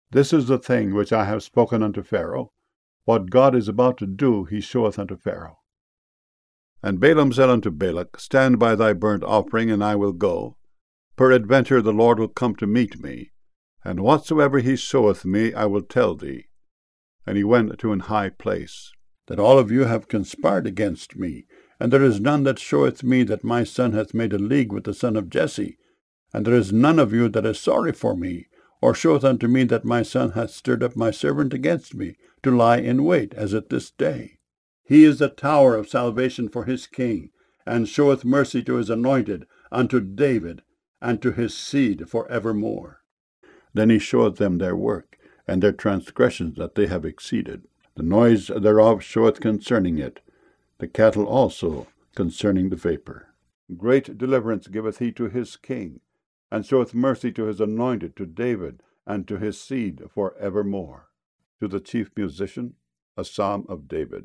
This is the thing which I have spoken unto Pharaoh. What God is about to do, he showeth unto Pharaoh. And Balaam said unto Balak, Stand by thy burnt offering, and I will go. Peradventure the Lord will come to meet me, and whatsoever he showeth me I will tell thee. And he went to an high place. That all of you have conspired against me, and there is none that showeth me that my son hath made a league with the son of Jesse, and there is none of you that is sorry for me, or showeth unto me that my son hath stirred up my servant against me, to lie in wait, as at this day. He is the tower of salvation for his king, and showeth mercy to his anointed, unto David, and to his seed for evermore. Then he showeth them their work, and their transgressions that they have exceeded. The noise thereof showeth concerning it, the cattle also concerning the vapor. Great deliverance giveth he to his king, and showeth mercy to his anointed, to David, and to his seed for evermore. To the chief musician, a psalm of David.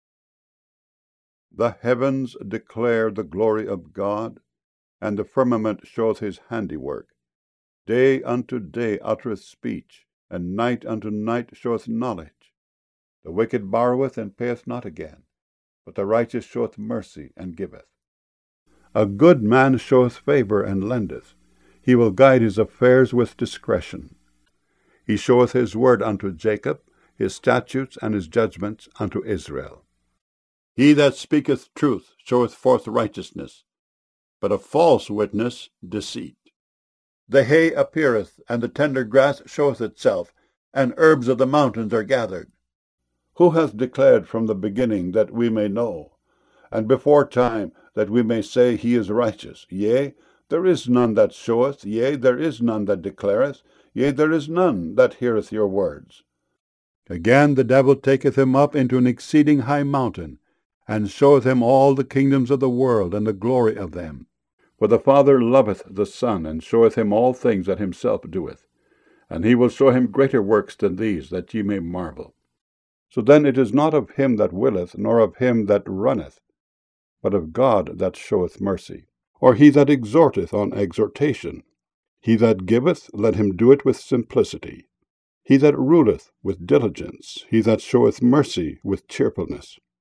The heavens declare the glory of God, and the firmament showeth his handiwork. Day unto day uttereth speech, and night unto night showeth knowledge. The wicked borroweth and payeth not again, but the righteous showeth mercy and giveth. A good man showeth favor and lendeth. He will guide his affairs with discretion. He showeth his word unto Jacob, his statutes and his judgments unto Israel. He that speaketh truth showeth forth righteousness, but a false witness deceit. The hay appeareth, and the tender grass showeth itself, and herbs of the mountains are gathered. Who hath declared from the beginning, that we may know, and before time, that we may say he is righteous? Yea, there is none that showeth, yea, there is none that declareth, yea, there is none that heareth your words. Again the devil taketh him up into an exceeding high mountain, and showeth him all the kingdoms of the world, and the glory of them. For the Father loveth the Son, and showeth him all things that himself doeth. And he will show him greater works than these, that ye may marvel. So then it is not of him that willeth, nor of him that runneth, but of God that showeth mercy. Or he that exhorteth on exhortation. He that giveth, let him do it with simplicity. He that ruleth with diligence. He that showeth mercy with cheerfulness.